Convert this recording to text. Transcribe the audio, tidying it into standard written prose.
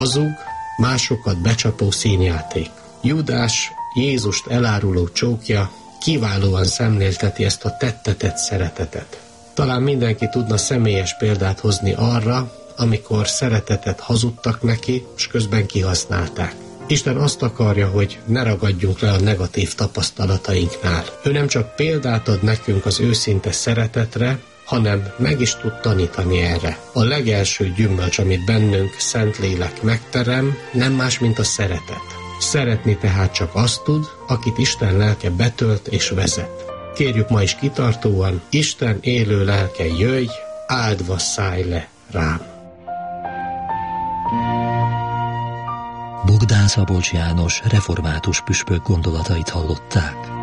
hazug, másokat becsapó színjáték. Júdás, Jézust eláruló csókja kiválóan szemlélteti ezt a tettetett szeretetet. Talán mindenki tudna személyes példát hozni arra, amikor szeretetet hazudtak neki, és közben kihasználták. Isten azt akarja, hogy ne ragadjunk le a negatív tapasztalatainknál. Ő nem csak példát ad nekünk az őszinte szeretetre, hanem meg is tud tanítani erre. A legelső gyümölcs, amit bennünk Szentlélek megterem, nem más, mint a szeretet. Szeretni tehát csak azt tud, akit Isten lelke betölt és vezet. Kérjük ma is kitartóan, Isten élő lelke, jöjj, áldva szállj le rám. Bogdán Szabolcs János református püspök gondolatait hallották.